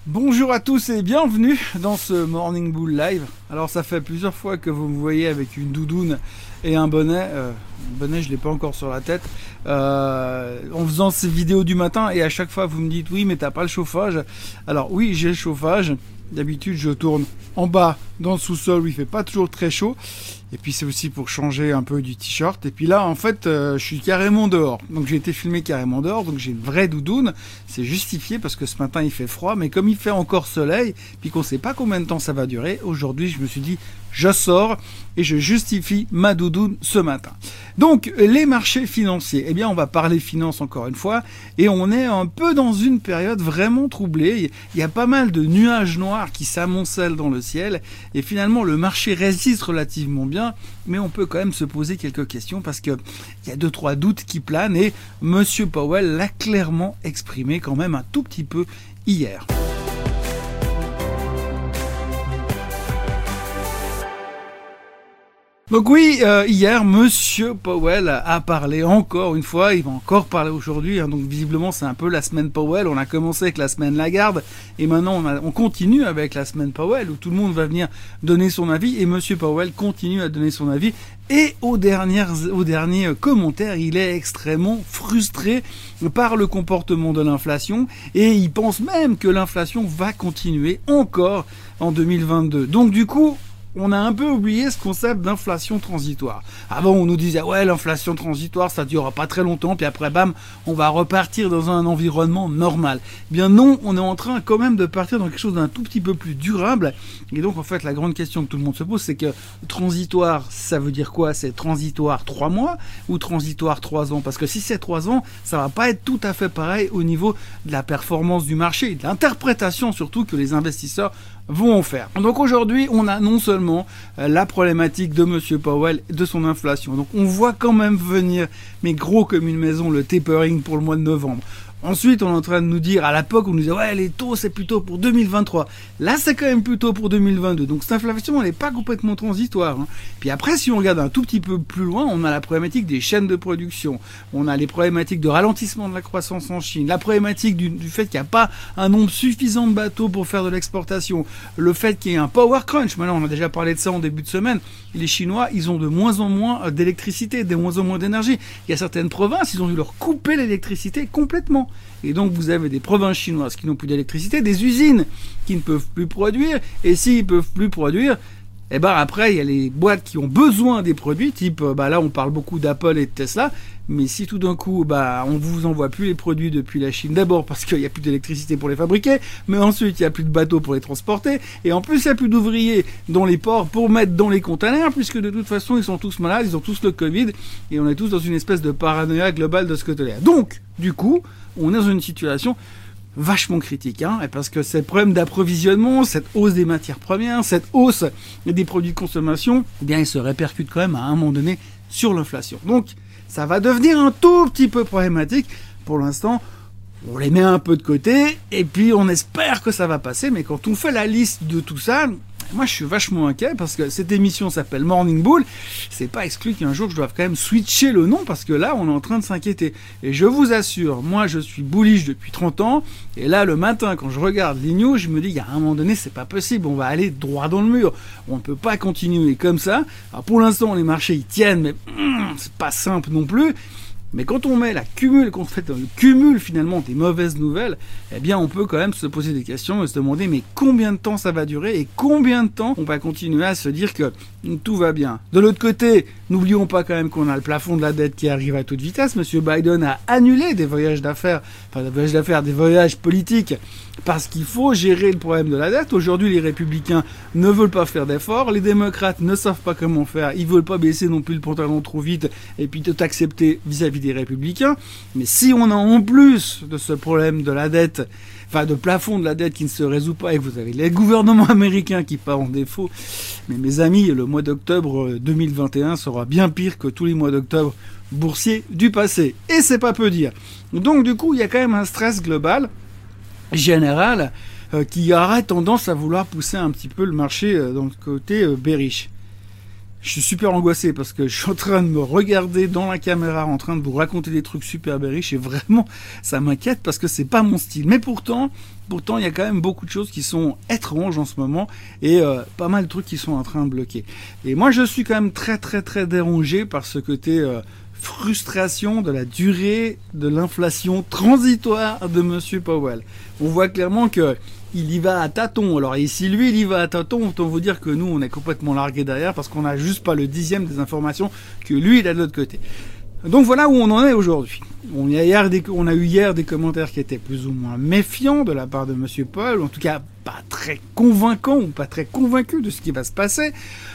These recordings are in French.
Bonjour à tous et bienvenue dans ce Morning Bull Live. Alors ça fait plusieurs fois que vous me voyez avec une doudoune et un bonnet. Le bonnet je l'ai pas encore sur la tête. En faisant ces vidéos du matin et à chaque fois vous me dites oui mais t'as pas le chauffage. Alors oui j'ai le chauffage. D'habitude je tourne en bas dans le sous-sol où il fait pas toujours très chaud. Et puis c'est aussi pour changer un peu du t-shirt. Et puis là en fait je suis carrément dehors. Donc j'ai été filmé carrément dehors. Donc j'ai une vraie doudoune. C'est justifié parce que ce matin il fait froid. Mais comme il fait encore soleil, puis qu'on sait pas combien de temps ça va durer, aujourd'hui je me suis dit je sors et je justifie ma doudoune ce matin. Donc les marchés financiers, eh bien on va parler finance encore une fois. Et on est un peu dans une période vraiment troublée. Il y a pas mal de nuages noirs qui s'amoncellent dans le ciel. Et finalement le marché résiste relativement bien. Mais on peut quand même se poser quelques questions parce que il y a 2-3 doutes qui planent. Et Monsieur Powell l'a clairement exprimé quand même un tout petit peu hier. Donc oui, hier, Monsieur Powell a parlé encore une fois, il va encore parler aujourd'hui, donc visiblement c'est un peu la semaine Powell, on a commencé avec la semaine Lagarde, et maintenant on continue avec la semaine Powell, où tout le monde va venir donner son avis, et Monsieur Powell continue à donner son avis, et au dernier commentaire, il est extrêmement frustré par le comportement de l'inflation, et il pense même que l'inflation va continuer encore en 2022. Donc du coup, on a un peu oublié ce concept d'inflation transitoire. Avant, on nous disait, ouais, l'inflation transitoire, ça durera pas très longtemps, puis après, bam, on va repartir dans un environnement normal. Eh bien non, on est en train quand même de partir dans quelque chose d'un tout petit peu plus durable. Et donc, en fait, la grande question que tout le monde se pose, c'est que transitoire, ça veut dire quoi? C'est transitoire 3 mois ou transitoire 3 ans? Parce que si c'est 3 ans, ça va pas être tout à fait pareil au niveau de la performance du marché et de l'interprétation surtout que les investisseurs vont en faire. Donc aujourd'hui, on a non seulement la problématique de Monsieur Powell, de son inflation. Donc on voit quand même venir, mais gros comme une maison, le tapering pour le mois de novembre. Ensuite, on est en train de nous dire, à l'époque, on nous disait, ouais, les taux, c'est plutôt pour 2023. Là, c'est quand même plutôt pour 2022. Donc, cette inflation, elle n'est pas complètement transitoire. Puis après, si on regarde un tout petit peu plus loin, on a la problématique des chaînes de production. On a les problématiques de ralentissement de la croissance en Chine. La problématique du fait qu'il n'y a pas un nombre suffisant de bateaux pour faire de l'exportation. Le fait qu'il y ait un power crunch. Maintenant, on a déjà parlé de ça en début de semaine. Les Chinois, ils ont de moins en moins d'électricité, de moins en moins d'énergie. Il y a certaines provinces, ils ont dû leur couper l'électricité complètement. Et donc vous avez des provinces chinoises qui n'ont plus d'électricité, des usines qui ne peuvent plus produire, et s'ils peuvent plus produire, eh ben après il y a les boîtes qui ont besoin des produits, type là on parle beaucoup d'Apple et de Tesla, mais si tout d'un coup on vous envoie plus les produits depuis la Chine, d'abord parce qu'il n'y a plus d'électricité pour les fabriquer, mais ensuite il n'y a plus de bateaux pour les transporter, et en plus il n'y a plus d'ouvriers dans les ports pour mettre dans les containers, puisque de toute façon ils sont tous malades, ils ont tous le Covid, et on est tous dans une espèce de paranoïa globale de ce côté-là. Donc, du coup, on est dans une situation vachement critique, et parce que ces problèmes d'approvisionnement, cette hausse des matières premières, cette hausse des produits de consommation, eh bien, ils se répercutent quand même à un moment donné sur l'inflation. Donc, ça va devenir un tout petit peu problématique. Pour l'instant, on les met un peu de côté, et puis on espère que ça va passer, mais quand on fait la liste de tout ça, moi je suis vachement inquiet parce que cette émission s'appelle Morning Bull, c'est pas exclu qu'un jour je doive quand même switcher le nom parce que là on est en train de s'inquiéter. Et je vous assure, moi je suis bullish depuis 30 ans, et là le matin quand je regarde les news, je me dis, il y a un moment donné c'est pas possible, on va aller droit dans le mur, on ne peut pas continuer comme ça. Alors pour l'instant les marchés ils tiennent, mais c'est pas simple non plus. Mais quand on met quand on fait le cumul finalement des mauvaises nouvelles, eh bien on peut quand même se poser des questions et se demander mais combien de temps ça va durer et combien de temps on va continuer à se dire que tout va bien. De l'autre côté, n'oublions pas quand même qu'on a le plafond de la dette qui arrive à toute vitesse. Monsieur Biden a annulé des voyages d'affaires, des voyages politiques, parce qu'il faut gérer le problème de la dette. Aujourd'hui, les républicains ne veulent pas faire d'efforts, les démocrates ne savent pas comment faire, ils veulent pas baisser non plus le pantalon trop vite et puis tout accepter vis-à-vis des républicains. Mais si on a en plus de ce problème de la dette, de plafond de la dette qui ne se résout pas, et que vous avez les gouvernements américains qui partent en défaut, mais mes amis, le mois d'octobre 2021 sera bien pire que tous les mois d'octobre boursiers du passé. Et c'est pas peu dire. Donc du coup, il y a quand même un stress global, général, qui aurait tendance à vouloir pousser un petit peu le marché dans le côté bearish. Je suis super angoissé parce que je suis en train de me regarder dans la caméra en train de vous raconter des trucs super bearish et vraiment ça m'inquiète parce que c'est pas mon style. Mais pourtant, Pourtant, il y a quand même beaucoup de choses qui sont étranges en ce moment et pas mal de trucs qui sont en train de bloquer. Et moi, je suis quand même très très très dérangé par ce côté frustration de la durée de l'inflation transitoire de Monsieur Powell. On voit clairement que il y va à tâtons. Alors ici, lui, il y va à tâtons. Autant vous dire que nous, on est complètement largués derrière parce qu'on n'a juste pas le 10e des informations que lui, il a de l'autre côté. Donc voilà où on en est aujourd'hui. On a eu hier des commentaires qui étaient plus ou moins méfiants de la part de Monsieur Powell, en tout cas pas très convaincants ou pas très convaincus de ce qui va se passer.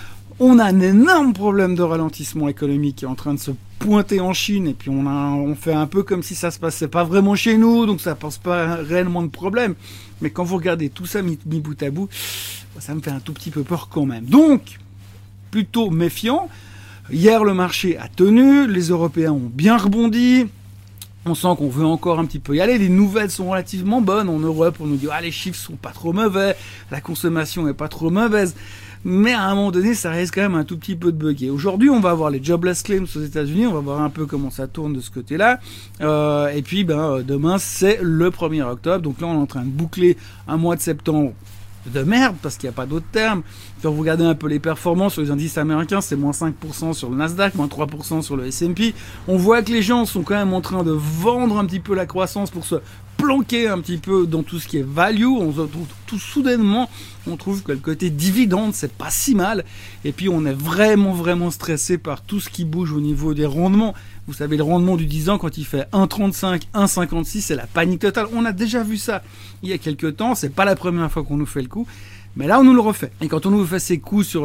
On a un énorme problème de ralentissement économique qui est en train de se pointer en Chine, et puis on fait un peu comme si ça se passait pas vraiment chez nous, donc ça pose pas réellement de problème. Mais quand vous regardez tout ça mis bout à bout, ça me fait un tout petit peu peur quand même. Donc, plutôt méfiant. Hier, le marché a tenu, les Européens ont bien rebondi. On sent qu'on veut encore un petit peu y aller. Les nouvelles sont relativement bonnes en Europe. On nous dit les chiffres sont pas trop mauvais, la consommation est pas trop mauvaise. Mais à un moment donné, ça risque quand même un tout petit peu de bugger. Aujourd'hui, on va avoir les jobless claims aux États-Unis. On va voir un peu comment ça tourne de ce côté-là. Et puis, demain, c'est le 1er octobre. Donc là, on est en train de boucler un mois de septembre de merde, parce qu'il n'y a pas d'autre terme. Quand vous regardez un peu les performances sur les indices américains, c'est moins 5% sur le Nasdaq, moins 3% sur le S&P. On voit que les gens sont quand même en train de vendre un petit peu la croissance pour se planquer un petit peu dans tout ce qui est value. On se retrouve tout soudainement, on trouve que le côté dividende, c'est pas si mal. Et puis on est vraiment stressé par tout ce qui bouge au niveau des rendements. Vous savez, le rendement du 10 ans, quand il fait 1,35, 1,56, c'est la panique totale. On a déjà vu ça il y a quelques temps. C'est pas la première fois qu'on nous fait le coup. Mais là, on nous le refait. Et quand on nous fait ces coups sur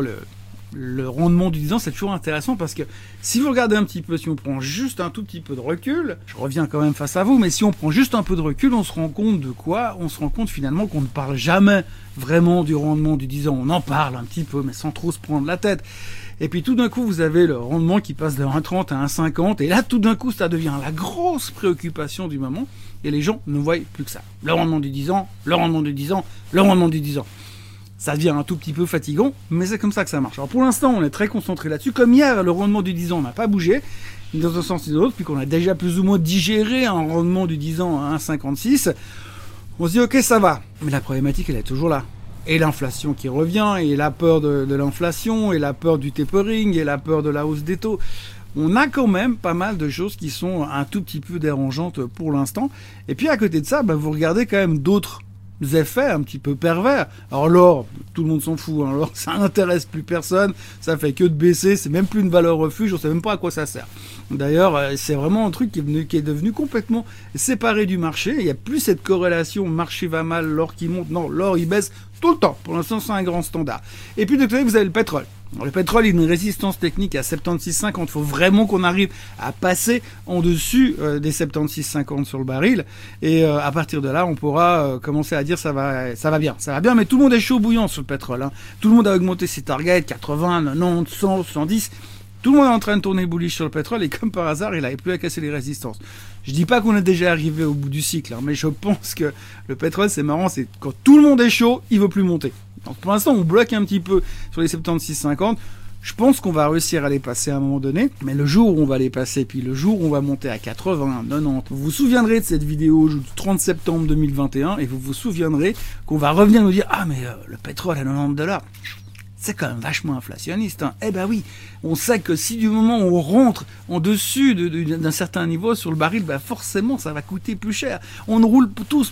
le rendement du 10 ans, c'est toujours intéressant parce que si vous regardez un petit peu, si on prend juste un tout petit peu de recul, je reviens quand même face à vous, mais si on prend juste un peu de recul, on se rend compte de quoi? On se rend compte finalement qu'on ne parle jamais vraiment du rendement du 10 ans. On en parle un petit peu, mais sans trop se prendre la tête. Et puis tout d'un coup, vous avez le rendement qui passe de 1,30 à 1,50. Et là, tout d'un coup, ça devient la grosse préoccupation du moment. Et les gens ne voient plus que ça. Le rendement du 10 ans, le rendement du 10 ans, le rendement du 10 ans. Ça devient un tout petit peu fatigant, mais c'est comme ça que ça marche. Alors pour l'instant, on est très concentré là-dessus. Comme hier, le rendement du 10 ans n'a pas bougé, ni dans un sens ni dans l'autre, puis qu'on a déjà plus ou moins digéré un rendement du 10 ans à 1,56. On se dit, ok, ça va. Mais la problématique, elle est toujours là. Et l'inflation qui revient, et la peur de l'inflation, et la peur du tapering, et la peur de la hausse des taux. On a quand même pas mal de choses qui sont un tout petit peu dérangeantes pour l'instant. Et puis à côté de ça, vous regardez quand même d'autres effets un petit peu pervers. Alors l'or, tout le monde s'en fout, hein. L'or, ça n'intéresse plus personne, ça fait que de baisser, c'est même plus une valeur refuge, on sait même pas à quoi ça sert. D'ailleurs, c'est vraiment un truc qui est devenu complètement séparé du marché. Il n'y a plus cette corrélation marché va mal, l'or qui monte. Non, l'or il baisse tout le temps. Pour l'instant, c'est un grand standard. Et puis de côté, vous avez le pétrole. Alors, le pétrole, il a une résistance technique à 76,50. Il faut vraiment qu'on arrive à passer en dessus des 76,50 sur le baril. Et à partir de là, on pourra commencer à dire ça va bien. Ça va bien, mais tout le monde est chaud bouillant sur le pétrole. Hein. Tout le monde a augmenté ses targets, 80, 90, 100, 110. Tout le monde est en train de tourner bullish sur le pétrole et comme par hasard, il n'avait plus à casser les résistances. Je dis pas qu'on est déjà arrivé au bout du cycle, hein, mais je pense que le pétrole, c'est marrant, c'est quand tout le monde est chaud, il veut plus monter. Donc pour l'instant, on bloque un petit peu sur les 76,50. Je pense qu'on va réussir à les passer à un moment donné, mais le jour où on va les passer, puis le jour où on va monter à 80, 90, vous vous souviendrez de cette vidéo du 30 septembre 2021 et vous vous souviendrez qu'on va revenir nous dire « Ah mais le pétrole à $90, c'est quand même vachement inflationniste. Hein. » Eh ben oui, on sait que si du moment où on rentre en dessus d'un certain niveau sur le baril, forcément ça va coûter plus cher. On ne roule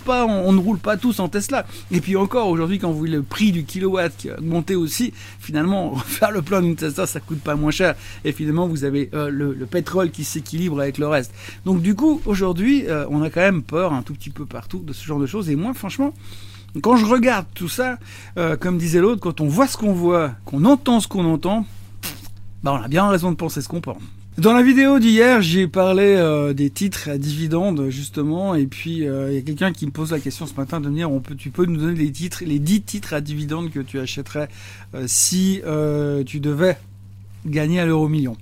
pas tous en Tesla. Et puis encore aujourd'hui, quand vous voyez le prix du kilowatt qui a augmenté aussi, finalement faire le plein d'une Tesla, ça coûte pas moins cher. Et finalement vous avez le pétrole qui s'équilibre avec le reste. Donc du coup aujourd'hui, on a quand même peur un tout petit peu partout de ce genre de choses. Et moi franchement, quand je regarde tout ça, comme disait l'autre, quand on voit ce qu'on voit, qu'on entend ce qu'on entend, on a bien raison de penser ce qu'on pense. Dans la vidéo d'hier, j'ai parlé des titres à dividendes, justement, et puis il y a quelqu'un qui me pose la question ce matin de me dire, tu peux nous donner les 10 titres à dividendes que tu achèterais si tu devais gagner à l'euro million.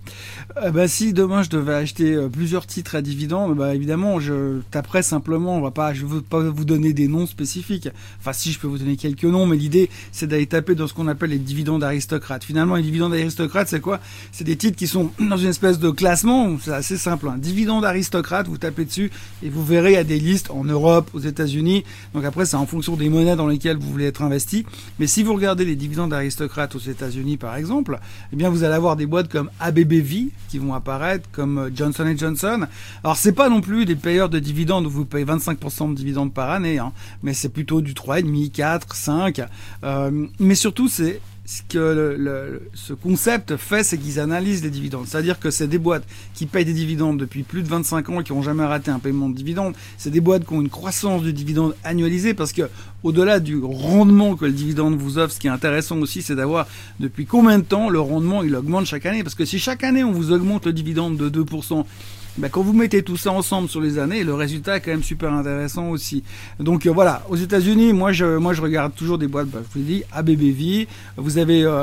Si demain je devais acheter plusieurs titres à dividendes, évidemment je taperais simplement, je veux pas vous donner des noms spécifiques. Enfin si, je peux vous donner quelques noms, mais l'idée c'est d'aller taper dans ce qu'on appelle les dividendes aristocrates. Finalement, les dividendes aristocrates, c'est quoi? C'est des titres qui sont dans une espèce de classement. C'est assez simple. Dividendes aristocrates, vous tapez dessus et vous verrez, il y a des listes en Europe, aux États-Unis. Donc après, c'est en fonction des monnaies dans lesquelles vous voulez être investi. Mais si vous regardez les dividendes aristocrates aux États-Unis, par exemple, eh bien vous allez avoir des boîtes comme ABBV qui vont apparaître, comme Johnson & Johnson. Alors c'est pas non plus des payeurs de dividendes où vous payez 25% de dividendes par année, mais c'est plutôt du 3,5, 4, 5. Mais surtout, c'est ce que ce concept fait, c'est qu'ils analysent les dividendes. C'est-à-dire que c'est des boîtes qui payent des dividendes depuis plus de 25 ans et qui n'ont jamais raté un paiement de dividendes. C'est des boîtes qui ont une croissance du dividende annualisée parce que, au-delà du rendement que le dividende vous offre, ce qui est intéressant aussi, c'est d'avoir depuis combien de temps le rendement il augmente chaque année. Parce que si chaque année on vous augmente le dividende de 2%, quand vous mettez tout ça ensemble sur les années, le résultat est quand même super intéressant aussi. Donc voilà, aux États-Unis, moi je regarde toujours des boîtes, je vous l'ai dit, ABBV, vous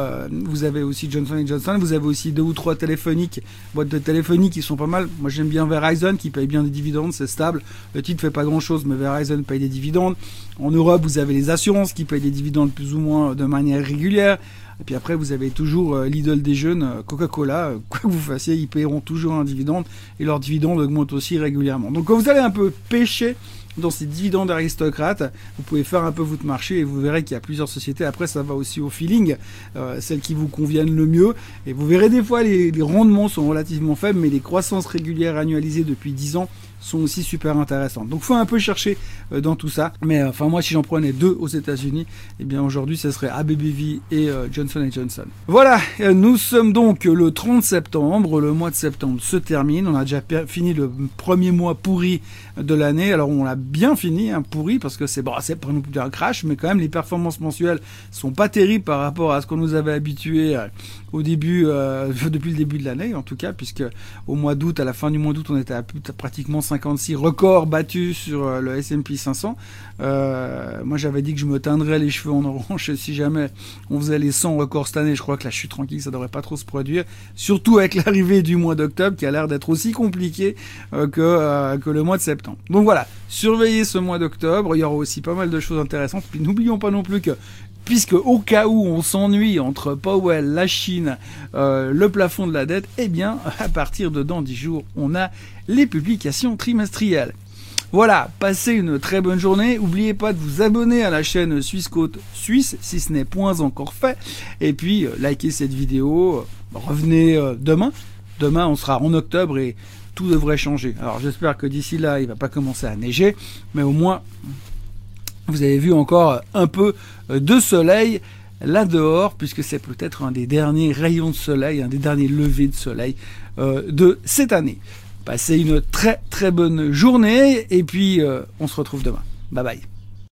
avez aussi Johnson & Johnson, vous avez aussi 2 ou 3 boîtes de téléphonie qui sont pas mal. Moi j'aime bien Verizon qui paye bien des dividendes, c'est stable. Le titre fait pas grand-chose, mais Verizon paye des dividendes. En Europe, vous avez les assurances qui payent des dividendes plus ou moins de manière régulière. Et puis après, vous avez toujours l'idole des jeunes, Coca-Cola. Quoi que vous fassiez, ils paieront toujours un dividende et leur dividende augmente aussi régulièrement. Donc quand vous allez un peu pêcher dans ces dividendes aristocrates, vous pouvez faire un peu votre marché et vous verrez qu'il y a plusieurs sociétés. Après, ça va aussi au feeling, celles qui vous conviennent le mieux. Et vous verrez des fois, les rendements sont relativement faibles, mais les croissances régulières annualisées depuis 10 ans sont aussi super intéressantes. Donc faut un peu chercher dans tout ça. Mais moi si j'en prenais 2 aux États-Unis, eh bien aujourd'hui ça serait ABBV et Johnson & Johnson. Voilà, nous sommes donc le 30 septembre, le mois de septembre se termine, on a déjà fini le premier mois pourri de l'année. Alors on l'a bien fini, pourri, parce que c'est pas non plus un crash, mais quand même les performances mensuelles sont pas terribles par rapport à ce qu'on nous avait habitué au début, depuis le début de l'année en tout cas, puisque au mois d'août, à la fin du mois d'août, on était à pratiquement 56 records battus sur le S&P 500. Moi j'avais dit que je me teindrais les cheveux en orange si jamais on faisait les 100 records cette année. Je crois que là je suis tranquille, ça devrait pas trop se produire, surtout avec l'arrivée du mois d'octobre qui a l'air d'être aussi compliqué que le mois de septembre. Donc voilà, surveillez ce mois d'octobre, il y aura aussi pas mal de choses intéressantes. Puis n'oublions pas non plus que, puisque au cas où on s'ennuie entre Powell, la Chine, le plafond de la dette, eh bien, à partir de dans 10 jours, on a les publications trimestrielles. Voilà, passez une très bonne journée. N'oubliez pas de vous abonner à la chaîne Suisse Côte Suisse, si ce n'est point encore fait. Et puis, likez cette vidéo. Revenez demain. Demain, on sera en octobre et tout devrait changer. Alors, j'espère que d'ici là, il va pas commencer à neiger. Mais au moins, vous avez vu encore un peu de soleil là dehors, puisque c'est peut-être un des derniers rayons de soleil, un des derniers levers de soleil de cette année. Passez une très très bonne journée et puis on se retrouve demain. Bye bye.